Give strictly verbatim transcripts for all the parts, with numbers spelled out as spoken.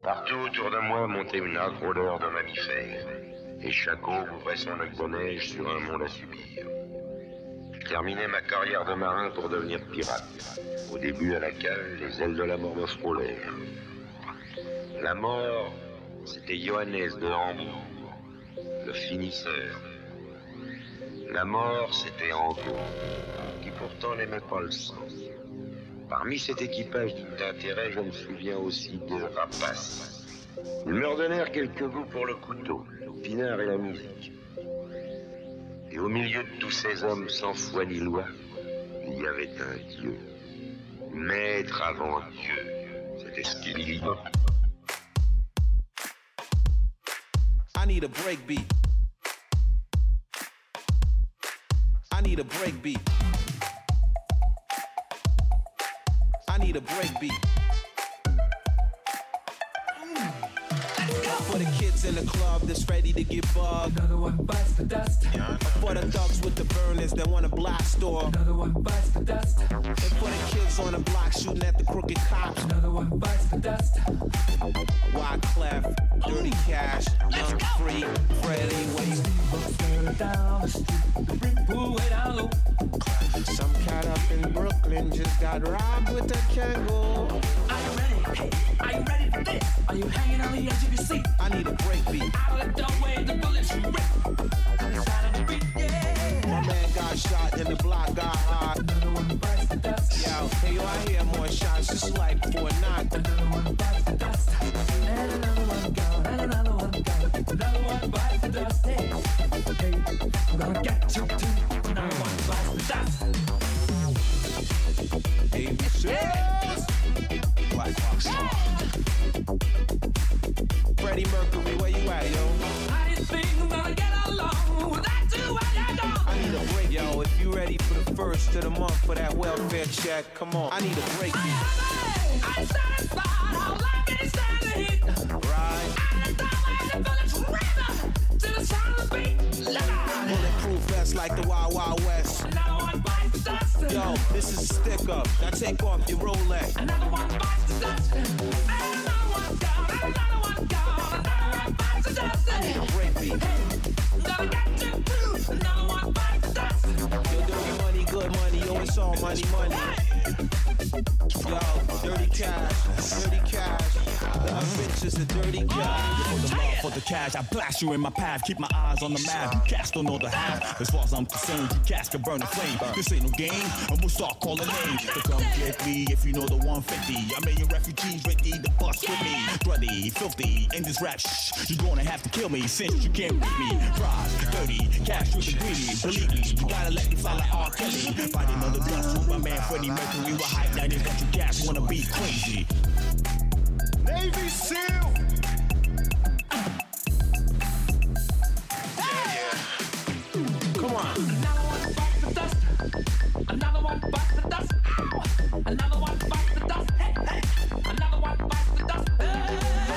Partout autour de moi montait une âcre odeur de mammifères, et chaque eau ouvrait son lac de neige sur un monde à subir. Je terminais ma carrière de marin pour devenir pirate. Au début, à la cale, les ailes de la mort me frôlèrent. La mort, c'était Johannes de Hambourg, le finisseur. La mort, c'était Angot, qui pourtant n'aimait pas le sang. Parmi cet équipage digne d'intérêt, je me souviens aussi de Rapace. Ils me redonnèrent quelques goûts pour le couteau, le pinard et la musique. Et au milieu de tous ces hommes sans foi ni loi, il y avait un Dieu. Maître avant Dieu, c'était ce qu'il dit. I need a break beat. I need a break beat. I need a break beat. For the kids in the club that's ready to get bugged. Another one bites the dust. For the thugs with the burners that wanna blast off. Another one bites the dust. And for the kids on the block shooting at the crooked cops. Another one bites the dust. Wyclef, Dirty Cash, Young Free, Freddie Wade. Down the street, the brick pool way down low. Some cat up in Brooklyn just got robbed with a Kangol. Are you ready? Hey, are you ready for this? Are you hanging on the edge of your seat? I need a break beat. Out of the doorway, the bullets rip. Inside of the beat, yeah. My man got shot and the block got hot. Another one bites the dust. Yo, hey yo, I hear more shots just like for a knot. Another one bites the dust. And another one gone, and another one gone. Another one bites the dust. Hey, hey, I'm gonna get you too. Another one bites the dust. Hey, Michelle. Black Box. Freddie Mercury, where you at, yo? How do you think I'm gonna get along without you when you're gone? I need a break, yo. If you ready for the first of the month for that welfare check, come on. I need a break beat. I'm satisfied. How long can you stand the heat? Right. And the time I can feel it rhythm to the sound of the beat. Bulletproof vest like the Wild Wild West. Another one bites the dust. Yo, this is a stick up. Now take off your Rolex. Another one bites the dust. And another one gone. Another one gone. Another one bites the dust. I need a break beat. I'm gonna get you too. Another one bites the dust. Yo, dirty money, good money. Yo, it's all money, money. Yo, dirty cash, dirty cash. The adventures of dirty cash. For the love, for the cash, I blast you in my path. Keep my eyes on the map. You cats don't know the half. As far as I'm concerned, you cats can burn a flame. This ain't no game, and we'll start calling names. So come get me if you know the one fifty. I made your refugees ready to bust with me. Bloody, filthy, in this rap shh. You're gonna have to kill me since you can't beat me. Rise, dirty, cash with the greedy. Believe me, you gotta let me fly like R. Kelly. Fighting on the dust with my man Freddie Mercury. We're hype night and got you gas wanna be crazy. Navy SEAL! Yeah, yeah. Come on. Another one bites the dust. Another one bites the dust. Ow. Another one bites the dust. Hey, hey. Another one bites the dust. Hey,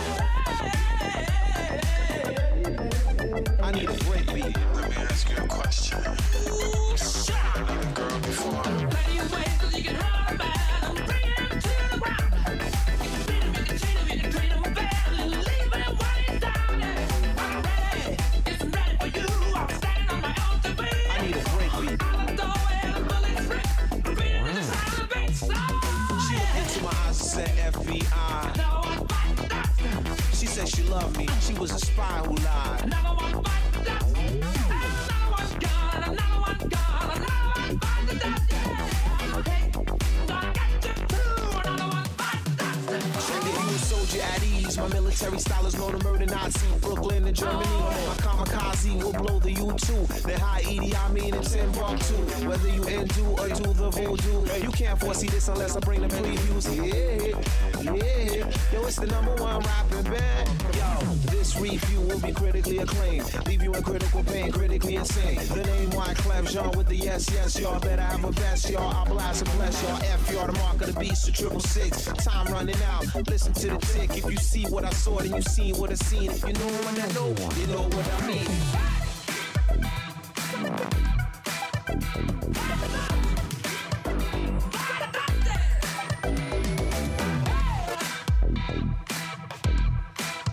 hey. I need a break beat. Let me ask you a question. Ooh, shut up. Have you been a girl before? Plenty of ways that you can hurt a man and bring him to the ground. You can beat him, you can treat him, you can treat him bad and leave him when he's down. I'm ready, it's ready for you. I'm standing on my own two feet. I need a break beat. Out the doorway, the bullets rip. Beating with the sound of the beat. So, She looked into my eyes and said F B I. another one bites the dust. She said she loved me. She was a spy who lied. Another one bites the dust. And another one's gone, another one's gone, another one bites the dust. Hey, gonna get you too. Another one bites the dust. If you a soldier at ease, my military style is known to murder Nazi. Brooklyn and Germany, my kamikaze will blow the U two. Then high Edie, I mean in Timbuktu. Whether you undo or do the voodoo, you can't foresee this unless I bring the previews. Yeah, yeah. Yo, it's the number one rapping band. Yo, this review will be critically acclaimed. Leave you in critical pain, critically insane. The name Wyclef Jean with the yes, yes, y'all better have a best, y'all. I blast and bless y'all. F y'all, the mark of the beast, the triple six. Time running out. Listen to the tick. If you see what I saw, then you see what I seen. If you know what I know, you know what I mean.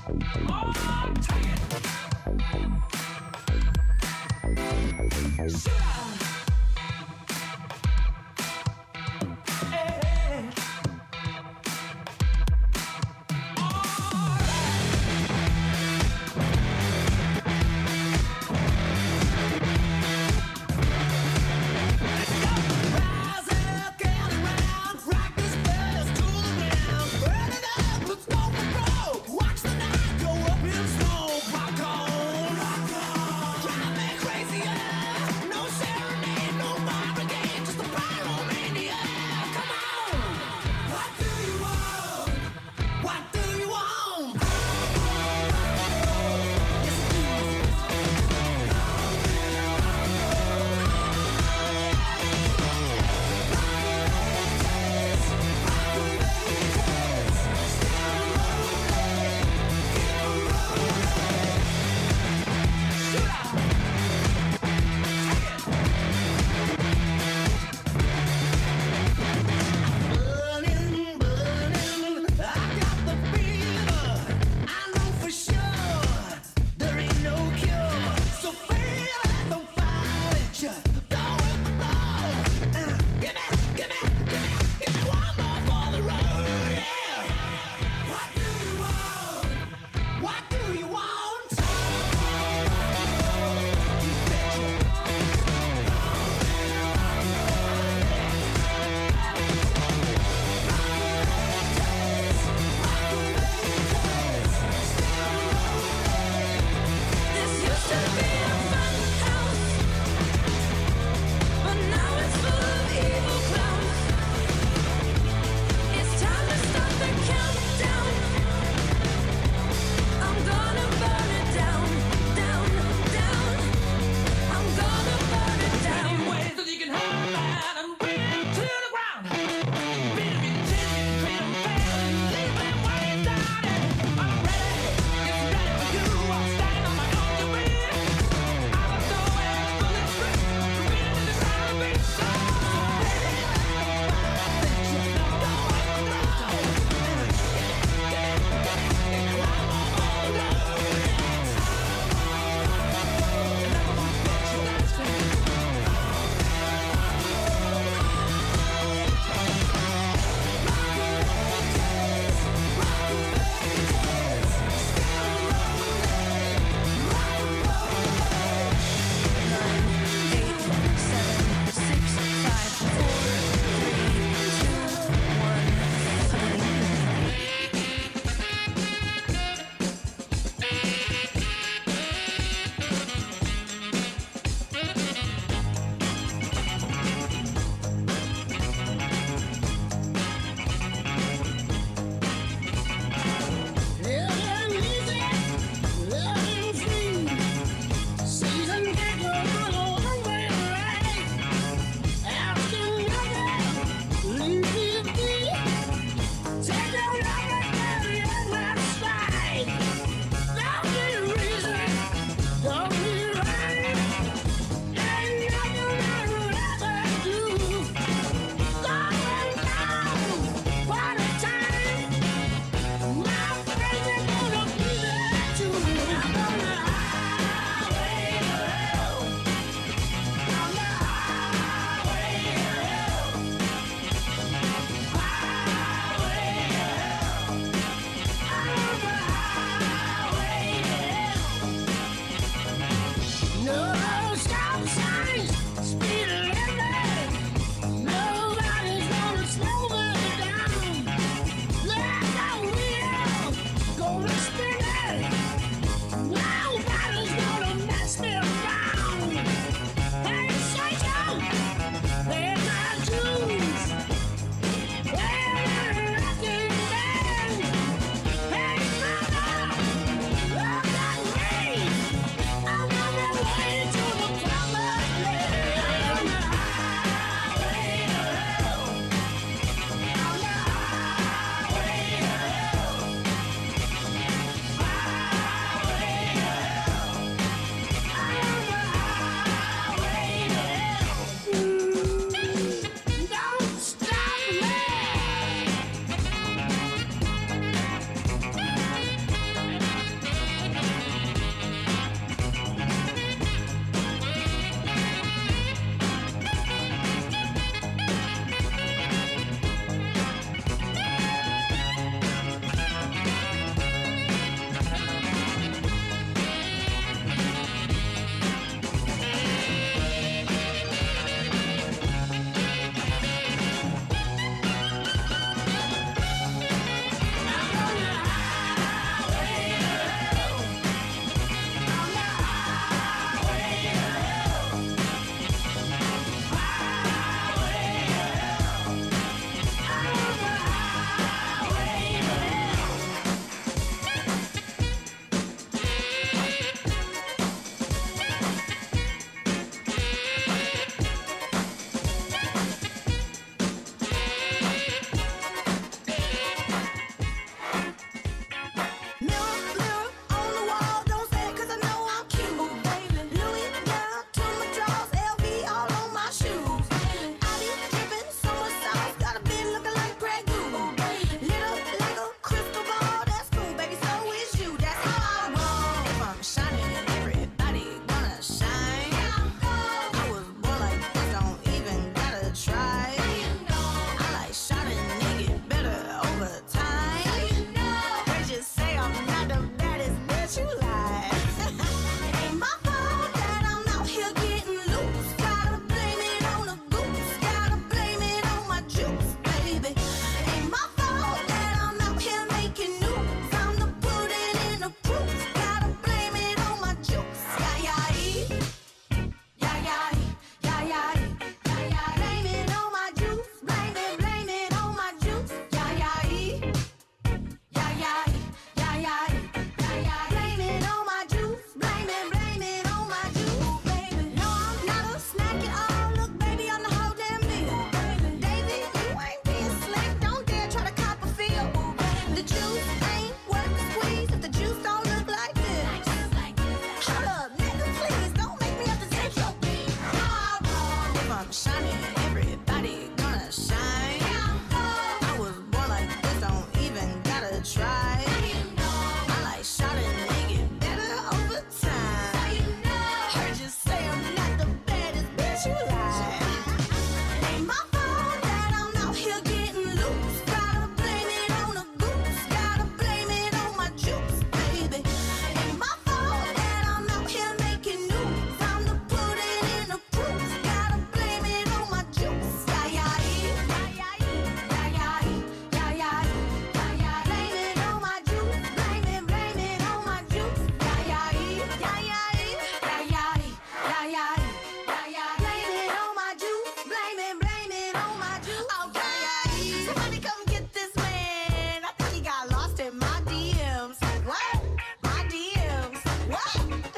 Watch the night go up in smoke. Rock on, drive me crazy, yeah. No sharing. bitch you like. It ain't my fault that I'm out here getting loose. Gotta blame it on the goose. Gotta blame it on my juice, baby. Ain't my fault that I'm out here making news. I'm the pudding in the proof. Gotta blame it on my juice. Yeah, yeah, yeah, yeah, yeah, yeah, yeah, yeah. Blame it on my juice. Blame it, blame it on my juice. Yeah, yeah, yeah, yeah, yeah, yeah, yeah, yeah. Blame it on my juice. Blame it, blame it on my juice, baby. No, I'm not a snack at all. Look, baby, I'm the whole damn meal, baby. David, you ain't being slick. Don't dare try to cop a feel. The juice ain't worth the squeeze if the juice don't look like this. Hold up, nigga, please don't make me have to take your beat. If I'm shining, everybody gonna shine. I was born like this, don't even gotta try. I like shot it and they get better over time. Heard you say I'm not the baddest bitch you like. Ain't my fault that I'm out here getting loose. Gotta blame it on the goose. Gotta blame it on my juice, baby. Ain't my fault that I'm out here making news. I'm the pudding in the proof. Gotta blame it on my juice. Yeah, yeah, yeah, yeah, yeah, yeah, yeah, yeah, yeah. Blame it on my juice. Blame it, blame it on my juice. Yeah, yeah, yeah, yeah, yeah, yeah, yeah, yeah, yeah, yeah. Blame it on my juice. Blame it, blame it on my juice. Okay, somebody come get this man. I think he got lost in my D Ms. What? My D Ms. What?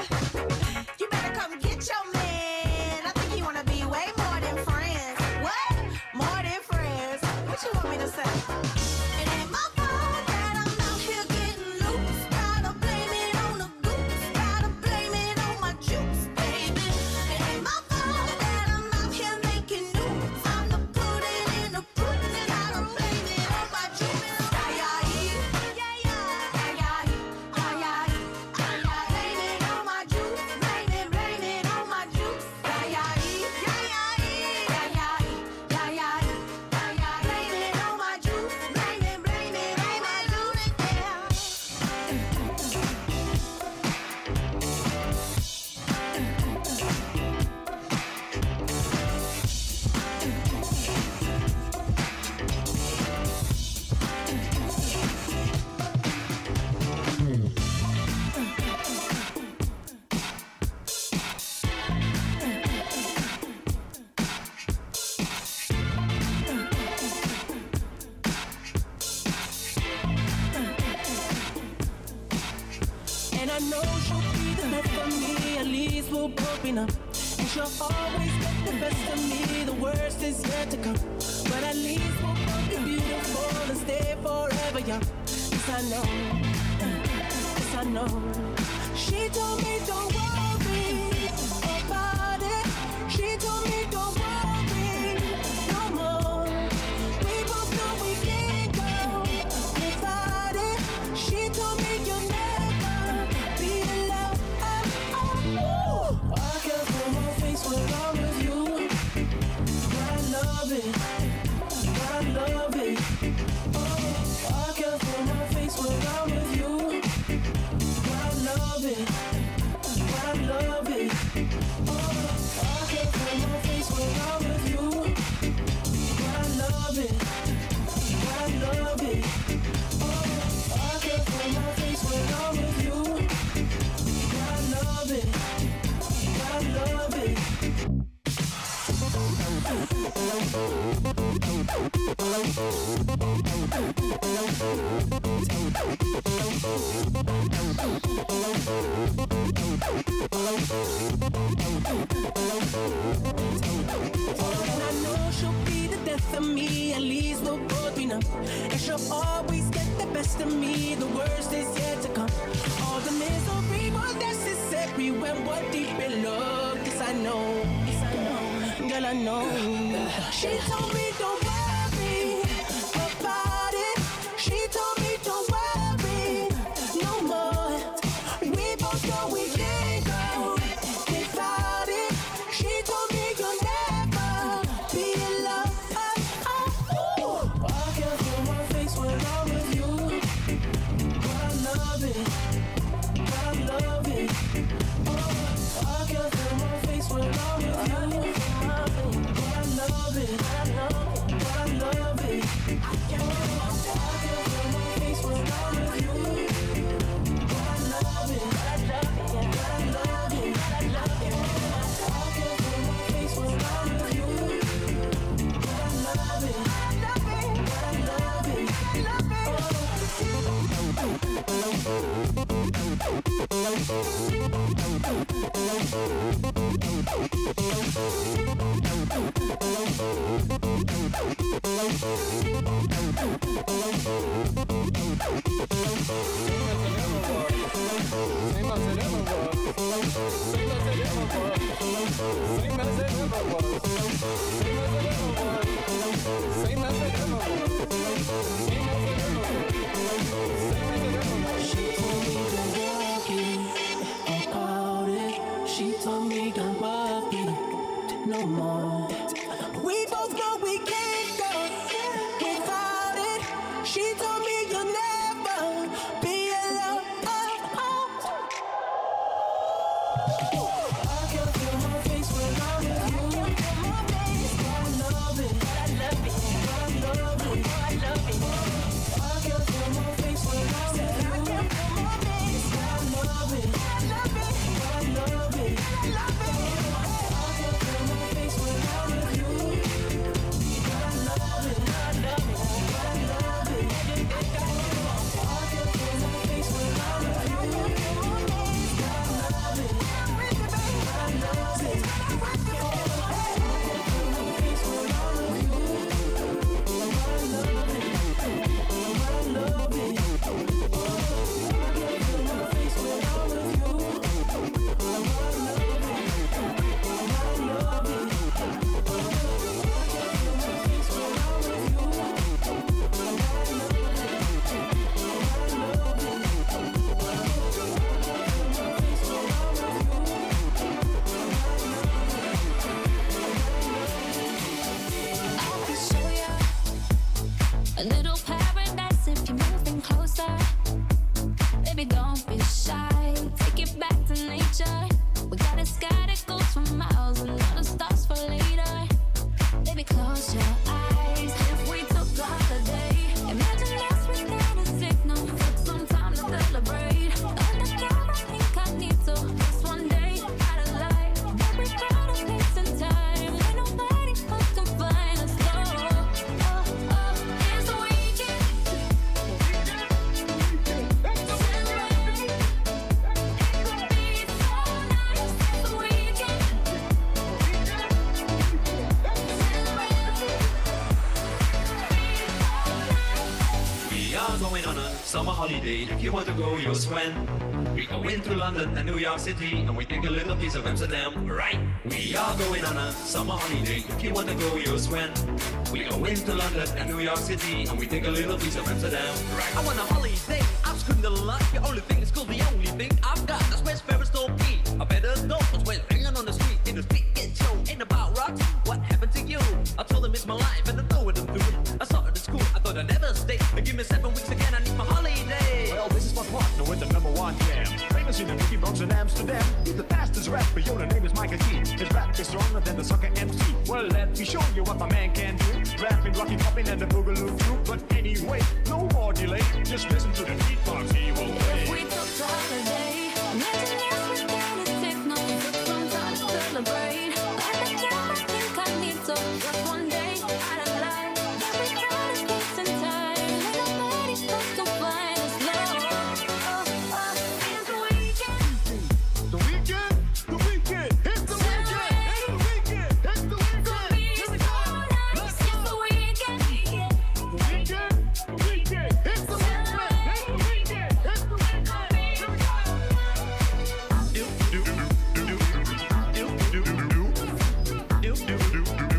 You better come get your man. I think he wanna be way more than friends. What? More than friends. What you want me to say? It ain't my fault that I'm out here getting loose. Gotta blame it on the goose. Gotta blame it on my juice, baby. It ain't my fault that I'm out here making news. I'm the pudding in the proof. Gotta blame it on my juice. Yeah, yeah, yeah, yeah, yeah, yeah, yeah, yeah, yeah. Blame it on my juice. Blame it, blame it on my juice. Yeah, yeah, yeah, yeah, yeah, yeah, yeah, yeah, yeah. Blame it on my juice. Blame it, blame it on my juice. And I know she'll be the best of me, at least we'll both be numb. And she'll always get the best of me, the worst is yet to come. But at least we'll both be beautiful and stay forever young. This I know, this I know. She told me don't worry about it. She told me don't worry no more. We both know we can't go without it. She told me you'll never be alone. Oh, oh. I can't feel my face when I'm with you. I love it, I love it. Oh, I can't feel my face when I'm with you. I love it, I love it. Oh, I can't feel my face when I'm with you. I love it, I love it. Oh, I can't feel my face when I'm with you. I love it, I love it. And I know she'll be the death of me, at least we'll both be numb. And she'll always get the best of me, the worst is yet to come. All the misery was necessary when we're deep in love. This I know, this I know, girl I know. She told me don't worry about it. She told me don't worry no more. We both know we can't go without it. She told me you'll never be alone. Oh, I can't feel my face when I'm with you. I love it, I If you want to go, you'll swim. We go into London and New York City, and we take a little piece of Amsterdam, right? We are going on a summer holiday. If you want to go, you'll swim. We go into London and New York City, and we take a little piece of Amsterdam, right? I want a holiday. I'm screwing a lot. The only thing is cool. The only thing I've got. That's where Ferris told me. I better know what's when hanging on the street in the street get show. Ain't about rocks. What happened to you? I told him it's my life and I know what I'm doing. I started at school. I thought I'd never stay. But give me seven weeks again. I need my holiday. Well, this is my partner with the number one jam. Famous in the Mickey Bronx in Amsterdam. He's the fastest rapper, yo, the name is Michael G. His rap is stronger than the soccer M C. Well, let me show you what my man can do. Rapping, rocking, popping, and the boogaloo too. But anyway, no more delay. Just listen to the beatbox, he will play. If we took a holiday, imagine if we got a techno, took some time to celebrate. At the time, I think I need to just one day out of life. But we got a space and time, ain't nobody supposed to find us low. Oh, oh, it's the weekend. The weekend, the weekend, it's the weekend, it's the weekend, it's the weekend. Here we go. It's the weekend. The weekend, the weekend, it's the weekend, it's the weekend, it's the weekend. Here we go. Do do do do do do do do do do do do do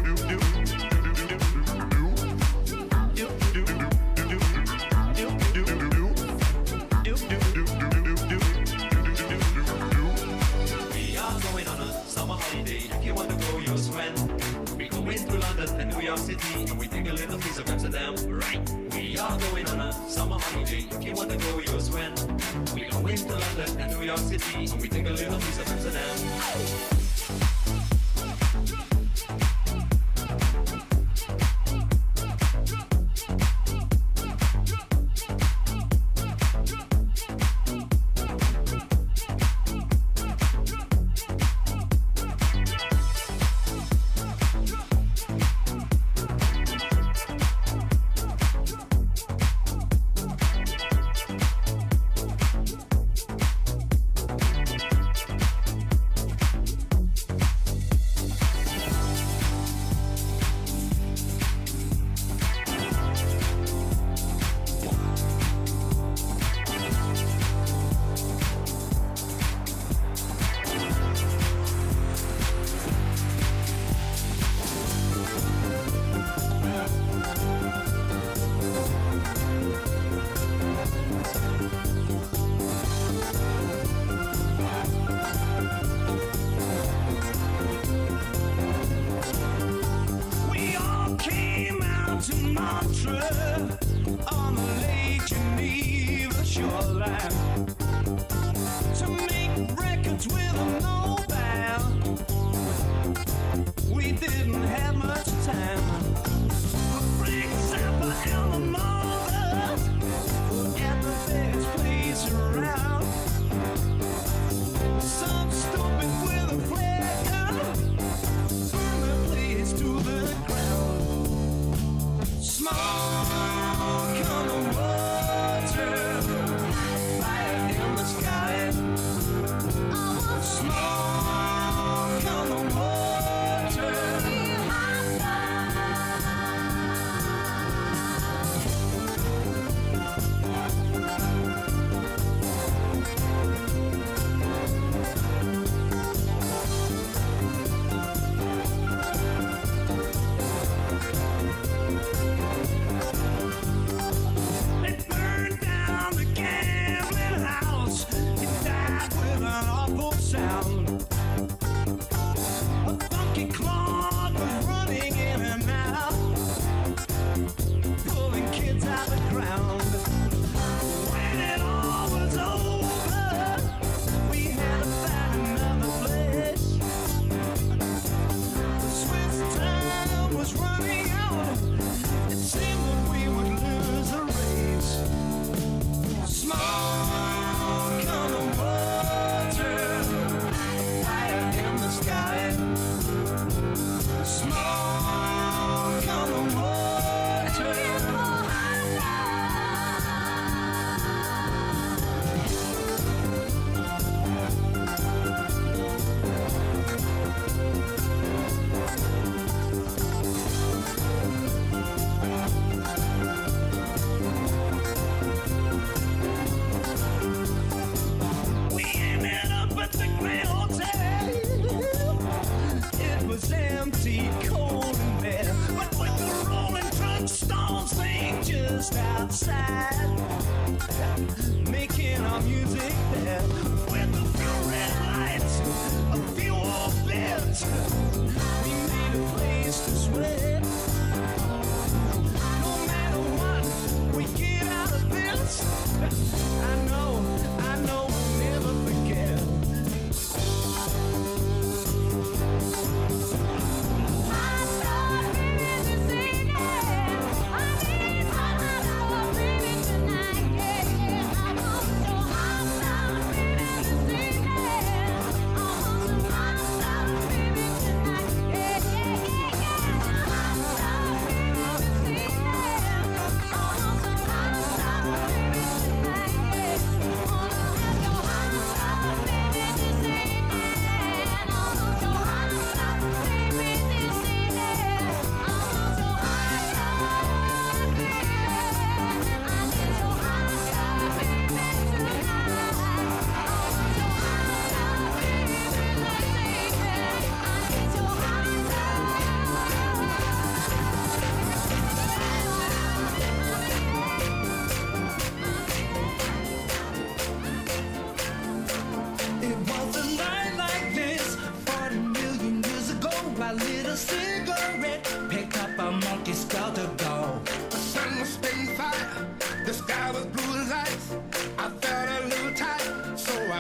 We are going on a summer holiday. If you want to go, you'll swim. We go into London and New York City, and we take a little piece of Amsterdam, right? We are going on a summer holiday. If you want to go, you'll swim. We go into London and New York City, and we take a little piece of Amsterdam.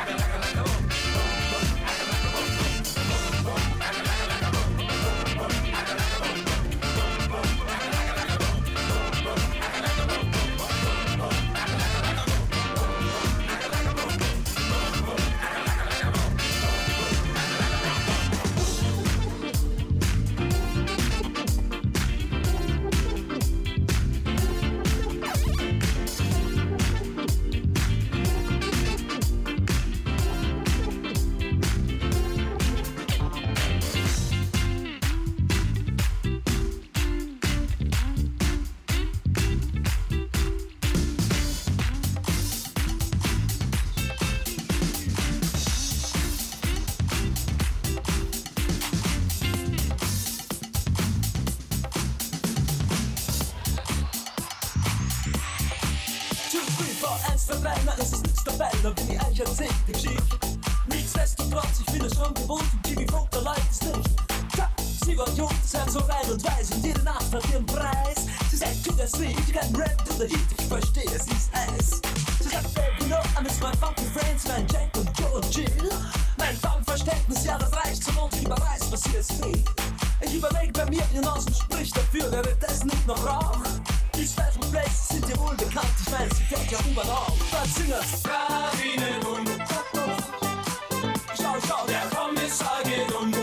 Verbrenner, es ist nichts Tabelle, wie ich erzählt die Geschichte. Nichtsdestotrotz, ich bin es schon gewohnt und Jimmy Vogt, der Leute ist nicht. Tja, sie war jung, sie sind so rein und weiß und jede Nacht hat ihren Preis. Sie sagt, tu das nicht, ich kann Rap oder Hit, ich verstehe, sie ist Eis. Sie sagt, Baby, no, I miss my funky friends, mein Jack und Joe und Jill. Mein Verständnis, ja, das reicht zum und ich überreiß, was hier es will. Ich überleg bei mir, ihr Nasen spricht dafür, wer wird das nicht noch rauch? Die Special Places sind dir wohl bekannt, ich mein, sie fährt ja überall. Was singer's? Radine und schau, schau, der Kommissar geht um.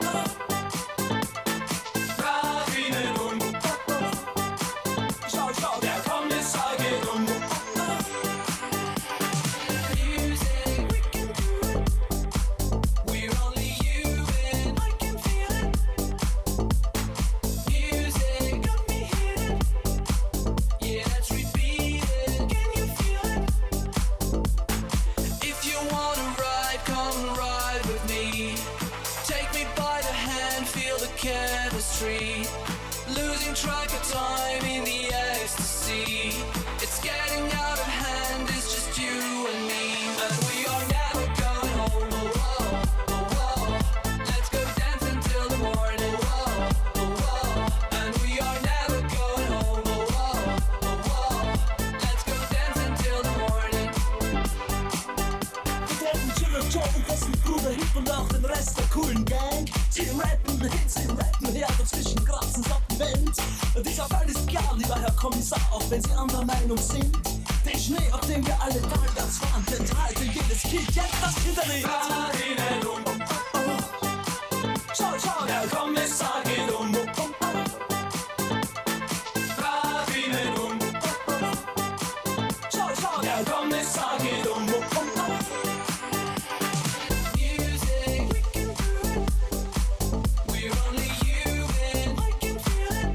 Radine und schau, schau, der Kommissar geht um. Losing track of time in the ecstasy. It's getting out of hand, it's just you and me. And we are never going home. Oh, oh, oh, oh. Let's go dance until the morning. Oh, oh, oh. And we are never going home. Oh, oh, oh, oh. Let's go coolen Gang. Sie rappen hin, sie rappen her, dazwischen kratzen Sortiment. Dieser Fall ist klar, lieber Herr Kommissar, auch wenn Sie anderer Meinung sind. Den Schnee, auf dem wir alle talwärts fahren, enthalte jedes Kind jetzt das Hinterlied. Fahr ihnen um. Schau, schau, Der Kommissar geht um. Fahr ihnen um. schau, schau, Der Kommissar geht um. We're only human. I can feel it.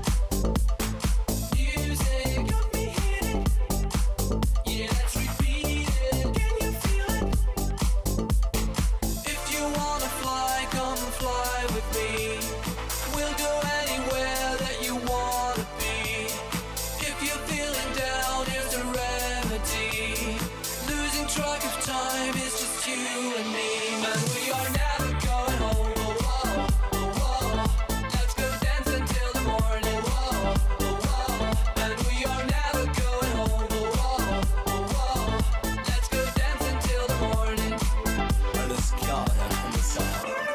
Music Got me hitting. Yeah, let's repeat it. Can you feel it? If you wanna fly, come fly with me. We'll go anywhere that you wanna be. If you're feeling down, here's a remedy. Losing track of time is just you and me. And we are never going home. Oh, oh, oh, oh. Let's go dance until the morning. Oh, oh, oh. And we are never going home. Oh, oh, oh, oh. Let's go dance until the morning. alles klar, Herr Kommissar.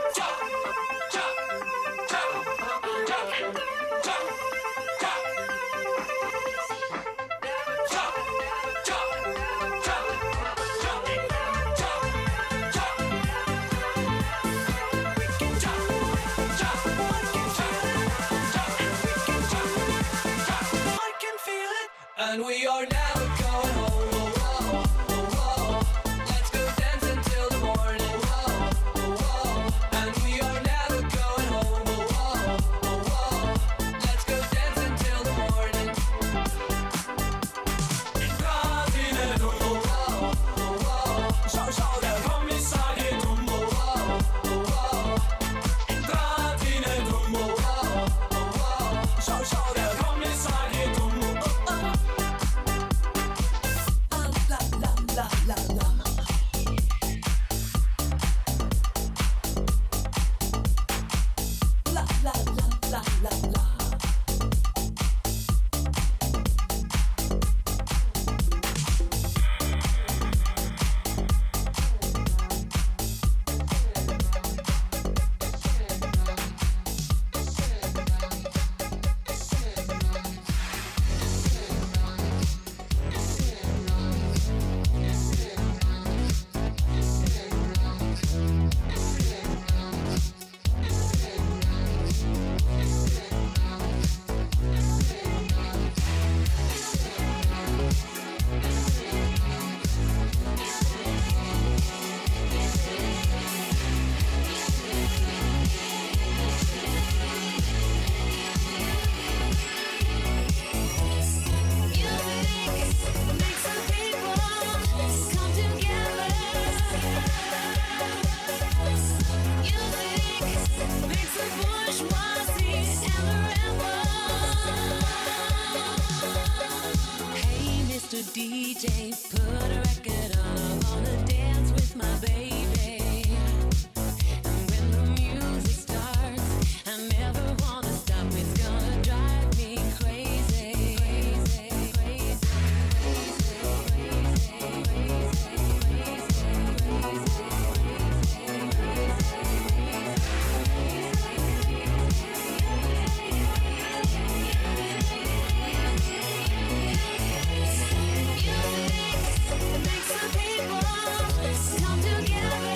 I can feel it. And we are never going home. Oh, oh, oh, oh. Let's go dance until the morning. Oh, oh, oh. And we are never going home. Oh, oh, oh, oh. Let's go dance until the morning. Radine dumm. Oh, oh, oh, oh. Schau, schau, Der Kommissar geht um. Oh, oh, oh, oh. Radine dumm. Oh, oh, oh, oh. schau, schau, Der Kommissar geht um. la, la, la, la, la. La, la, la, la, la, la. Makes the people come together. Music makes the bourgeoisie and the rebel. Hey, Mister D J, put a record on. I wanna dance with my baby. And when the music starts, I never wanna stop. It's gonna drive me crazy, crazy, crazy. Music makes the people come together.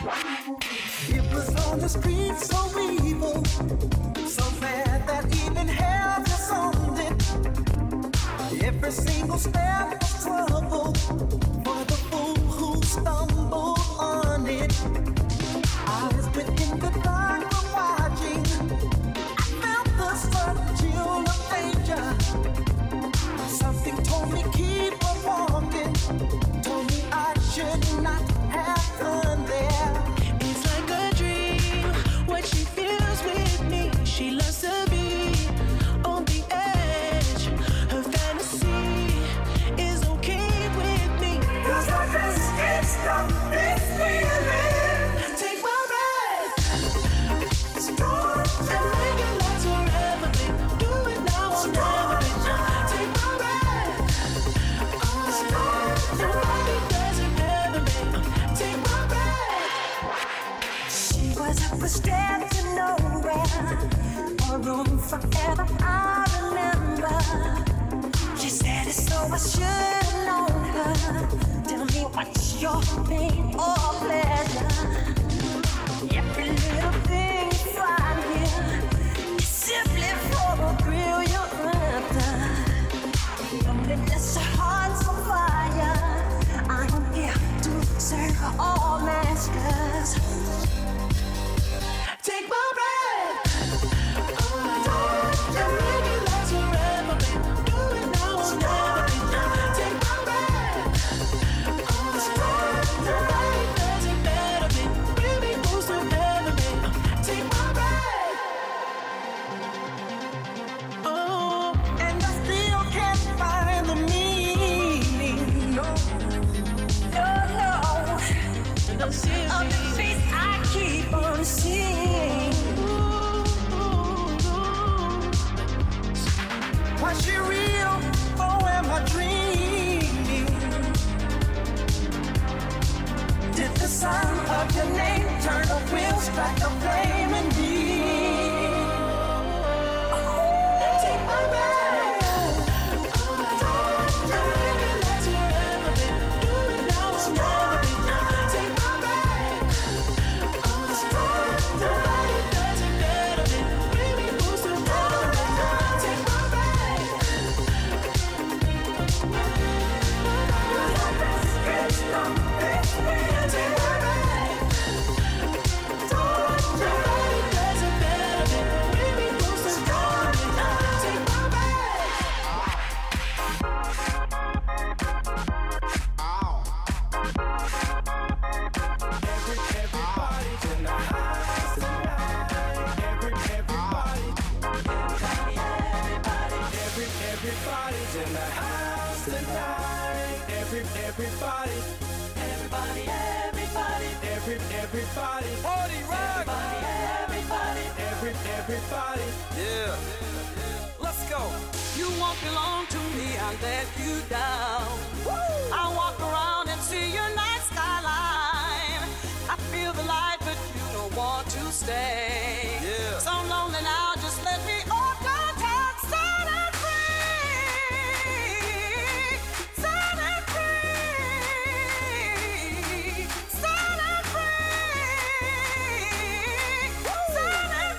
It was on the streets so evil, so bad that even hell disowned it. Every single step was trouble for the fool who stumbled on it. I was within the dark of watching. I felt the sudden chill of danger. Something told me keep on walking, told me I should not have gone there. It's like a dream, what she feels with me. She loves to be on the edge. Her fantasy is okay with me. 'Cause I just can't stop this feeling. Take my breath, start and make it last forever, babe. Do it now or never, babe. Take my breath, start and make it last forever, babe. Take my breath. She was up a step to nowhere, a room forever I remember. She said it so I should have known her. Tell me what's your pain or pleasure? Every little thing you find here is simply for a thrill you're after. Loneliness, a heart's on fire. I am here to serve all masters. Take my breath, start and make it last forever, babe. Do it now or never, babe. Take my breath, start and make it last better, babe. Bring me close to heaven, babe. Take my breath. Oh, And I still can't find the meaning, no, no, no, no, seriously. of the face I keep on seeing. Was she real or am I dreaming? Did the sound of your name turn the wheels back a flame in me? Take my breath, start and make it last forever, babe. Do it now or never, babe. Take my breath, start and make it last better, babe. Bring me close to heaven, babe. Take my breath. Take my breath, start and make it last better, babe. Bring me close to heaven, babe. Take my breath. Everybody's in the house tonight. Every, everybody. Every, everybody's in the house tonight. Every, everybody. Everybody, everybody. Every, everybody. Party rock. Everybody, everybody. Every, everybody. Yeah. Let's go. You won't belong to me, I let you down. I walk around and see your night skyline. I feel the light, but you don't want to stay. Yeah. So lonely now, just let me off contact, set it free. Set it free. Set it free. Set it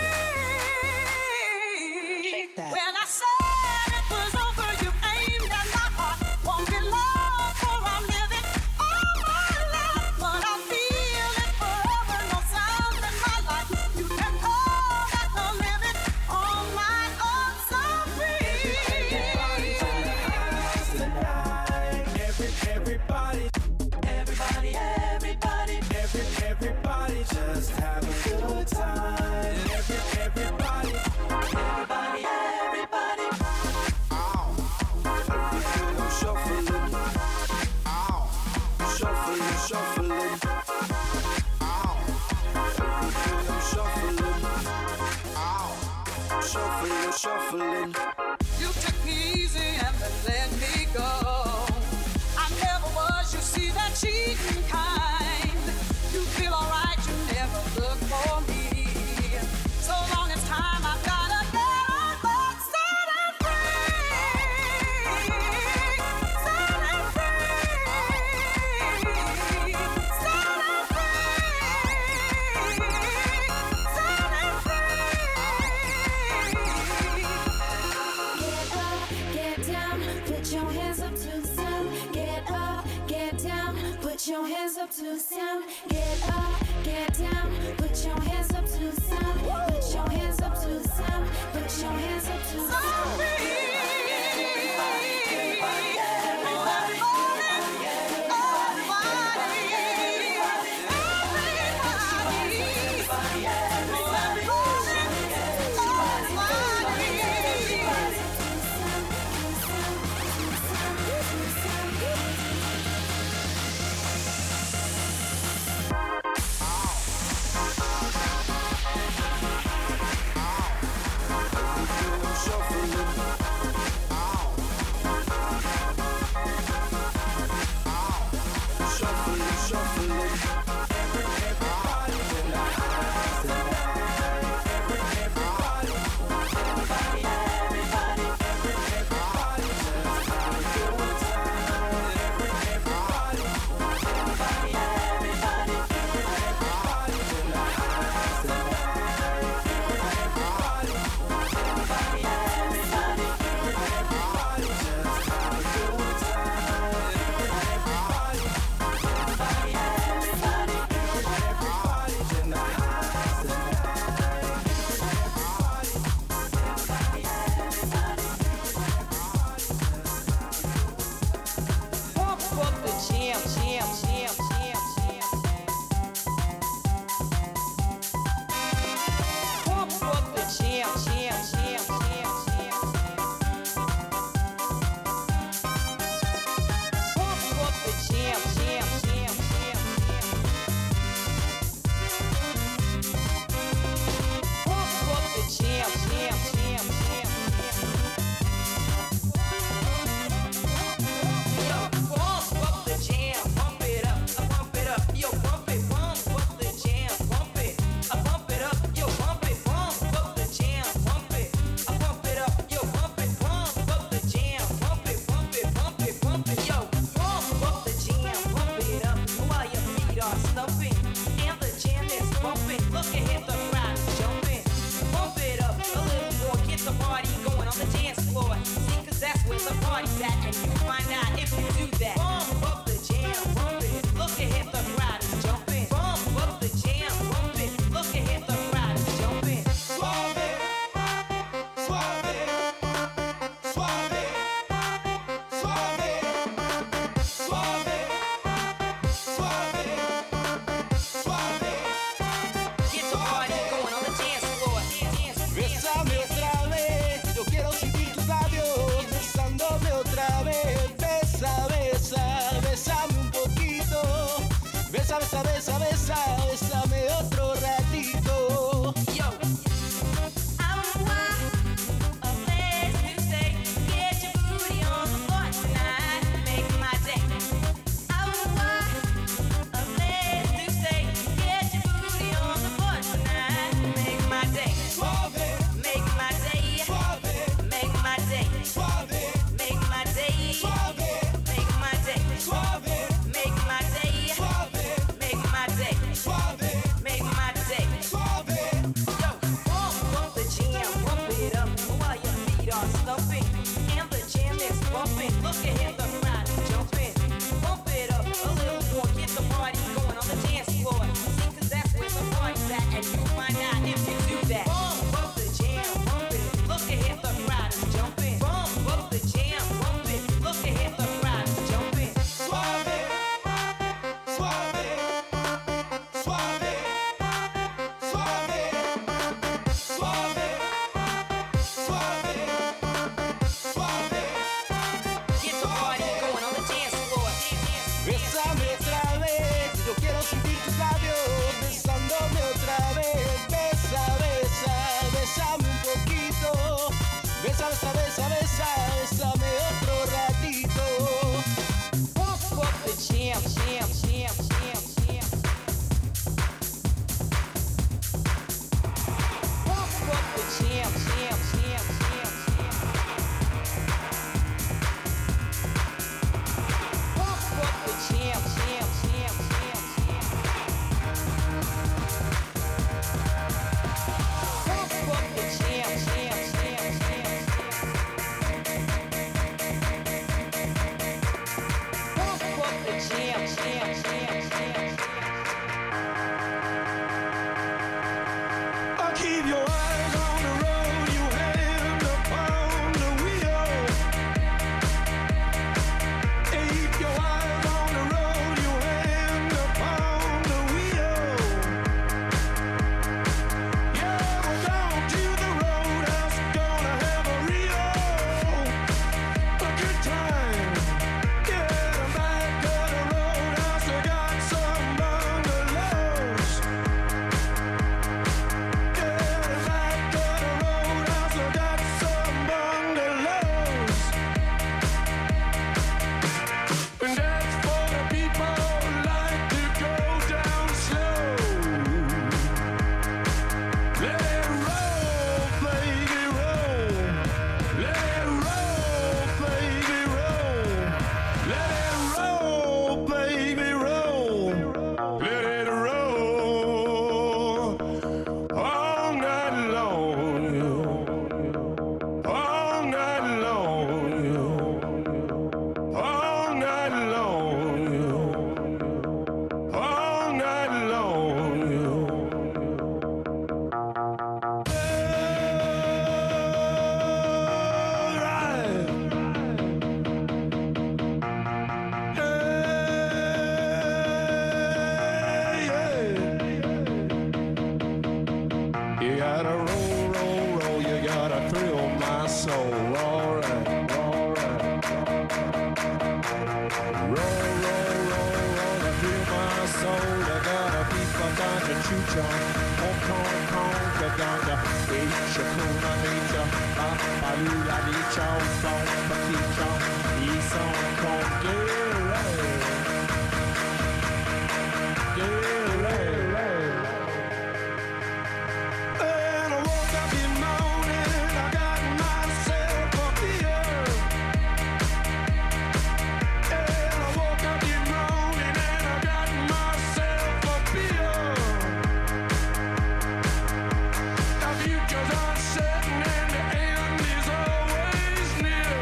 free. When I said it was over, you aimed at my heart. Won't be long for I'm living all my life. But I feel it forever, no sound in my life. You can call that the living on my own, so free. Everybody's in the house tonight. Every, everybody. Everybody, everybody. Every, everybody just have a good time. Every, everybody. Everybody, everybody. Ow. Everything I'm shuffling. Ow. Shuffling, shuffling. Ow. Everything I'm shuffling. Ow. Shuffling, shuffling. You took me easy and then let me go. I never was, you see, that cheating kind. You feel alright, you never look for me. So long as time, I've gotta get on board. Set it free. Set it free. Set it free. your hands up to the sound. Get up, get down. Put your hands up to the sound. Put your hands up to the sound. Put your hands up to the sound. soul, I gotta be for ganja chucha. Hong Kong, Kong, the ganja. Each kuna nicha, ba ba lu la nicha, song ba kicha, e song kong gay. And I woke up in the morning, I got myself a beer. And I woke up in the morning and I got myself a beer. The future's uncertain and the end is always near.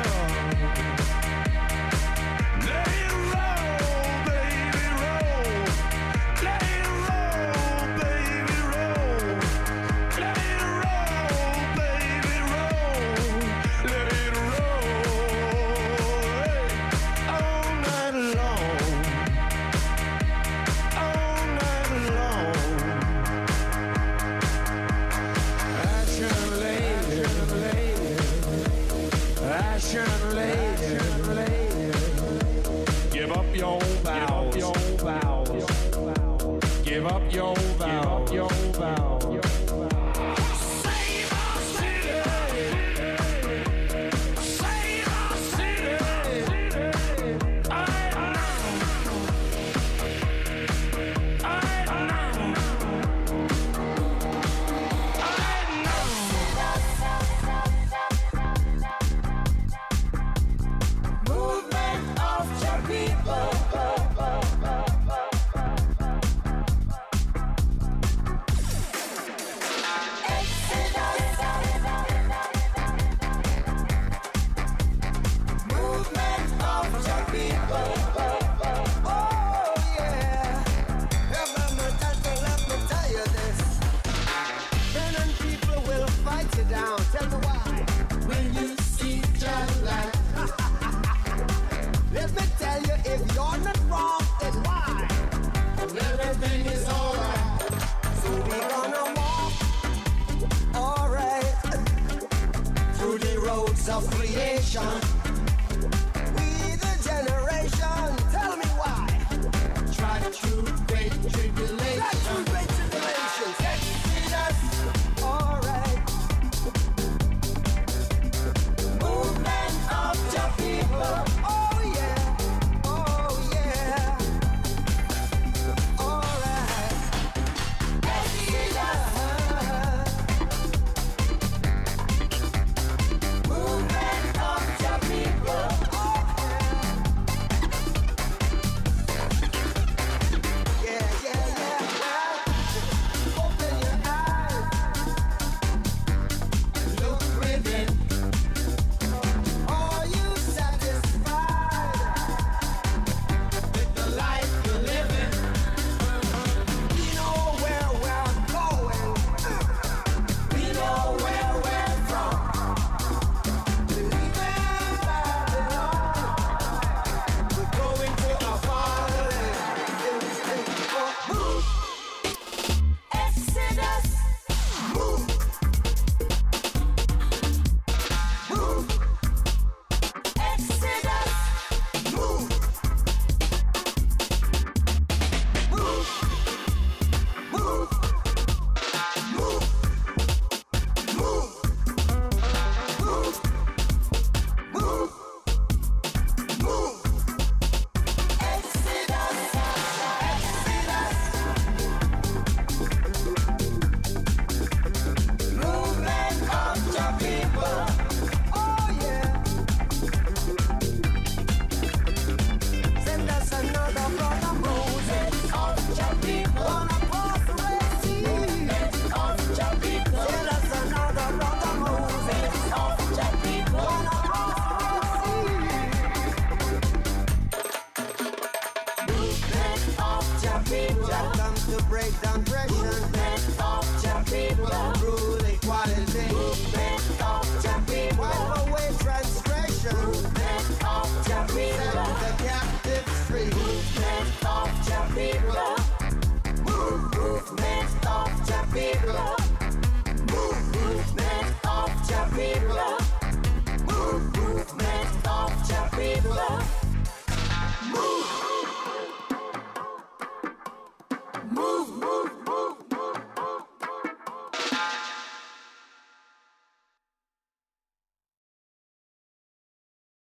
Let it roll, baby, roll. Let it roll, baby, roll. Let it roll, baby, roll. Let it roll, hey, all night long, all night long. Action lady, action lady, give up your vows, your vows, give up your vows, your vows. Save our city, save our city. I know, I know, I know. Movement of the people. Movement of the people. Oh yeah. Remember that, let me tell you this. Men and people will fight you down. Tell me why. When you see your light. Let me tell you, if you're not wrong, then why? Everything is alright. So we're gonna walk, alright, through the roads of creation. We the generation, tell me why. Try through great tribulation. Try through great tribulation. Exodus, alright. Movement of the people. Oh yeah, oh yeah. Alright. Exodus. Movement of the people. Oh yeah, yeah, yeah. Well, open your eyes. Look within. Are you satisfied with the life you're living? We know where we're going. We know where we're from. Believing Babylon. We're going to our fatherland. Move. Exodus. Move. Move. Exodus. Move. Move. Move. Move. Move. Move. Move. Move. Exodus. Exodus. Movement of the people. Oh yeah. Send us another brother Moses of the people. Gonna cross the Red Sea. Movement of the people. Send us another brother Moses of the people. Gonna cross the Red Sea. Movement of the people. Come to break down pressure. Movement of the people. Rule equality. Movement of the people. Wipe away transgression. Movement of the people. Set the captives free. Movement of the people. Movement of the people. Movement of the people. Movement of the people. Move. move, move.